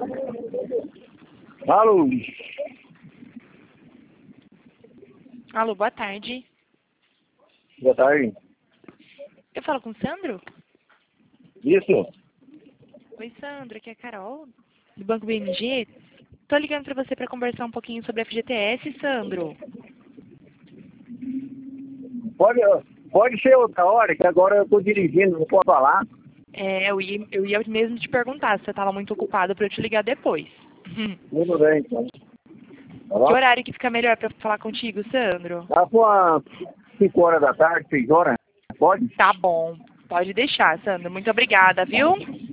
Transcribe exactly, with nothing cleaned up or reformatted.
Alô? Alô, boa tarde. Boa tarde. Eu falo com o Sandro? Isso? Oi, Sandro, aqui é a Carol, do Banco B M G. Tô ligando para você para conversar um pouquinho sobre a F G T S, Sandro. Pode, pode ser outra hora, que agora eu tô dirigindo, não posso falar. É, eu ia, eu ia mesmo te perguntar se você estava muito ocupado para eu te ligar depois. Tudo bem, então. Tá Que bom? horário que fica melhor para falar contigo, Sandro? Tá com as cinco horas da tarde, seis horas? Pode? Tá bom, pode deixar, Sandro. Muito obrigada, viu?